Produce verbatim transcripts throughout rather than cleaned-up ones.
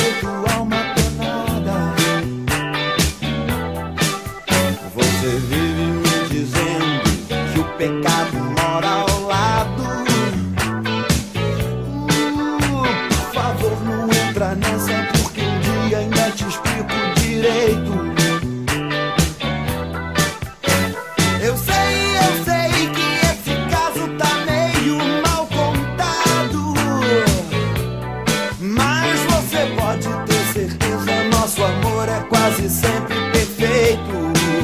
feito alma penada. Você vive me dizendo que o pecado mora ao lado. uh, Por favor, não entra nessa, porque um dia ainda te explico direito. Eu sei, eu sei que esse caso tá meio mal contado, mas você pode ter certeza, nosso amor é quase sempre perfeito.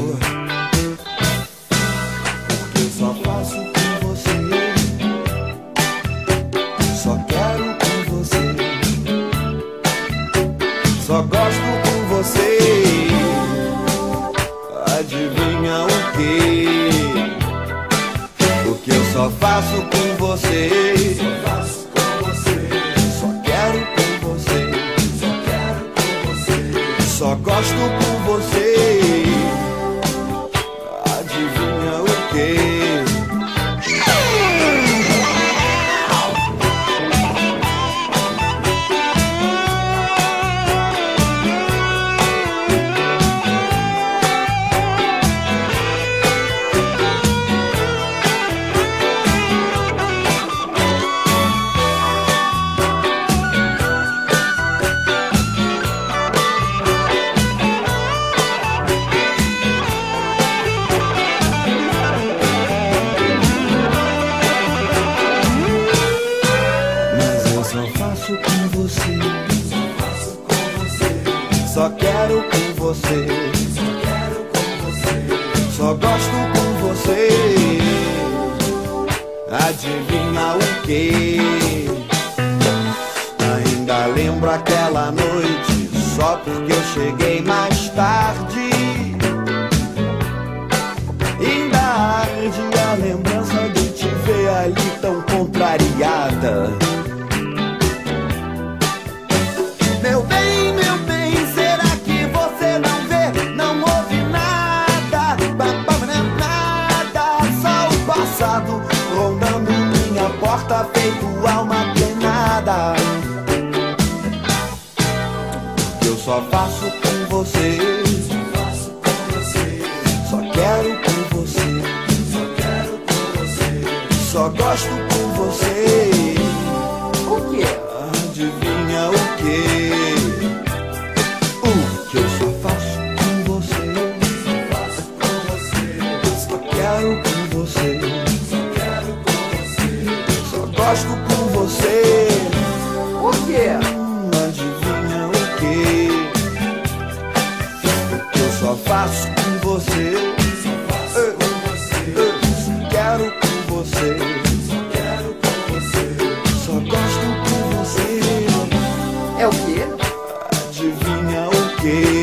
Porque eu só faço com você, só quero com você, só gosto com você. Adivinha o quê? Porque eu só faço com você, só faço com você, só quero com você, só quero com você, só gosto com você. Adivinha o quê? Só quero com você, só quero com você, só gosto com você. Adivinha o quê? Ainda lembro aquela noite, só porque eu cheguei mais tarde. Ainda arde a lembrança de te ver ali tão contrariada. Meu bem, meu bem, será que você não vê, não ouve nada? Nada, só o passado rondando minha porta, feito alma penada. Eu só faço com você, só faço com você, só quero com você, só quero com você, só gosto com você. O quê? Adivinha o quê? O que eu só faço com você, só faço com você, só quero com você, só quero com você, só gosto com você. O quê? Hum, adivinha o quê? O que eu só faço com você, só faço com você, só quero com você, só quero com você, só gosto com você. É o quê? Adivinha o quê?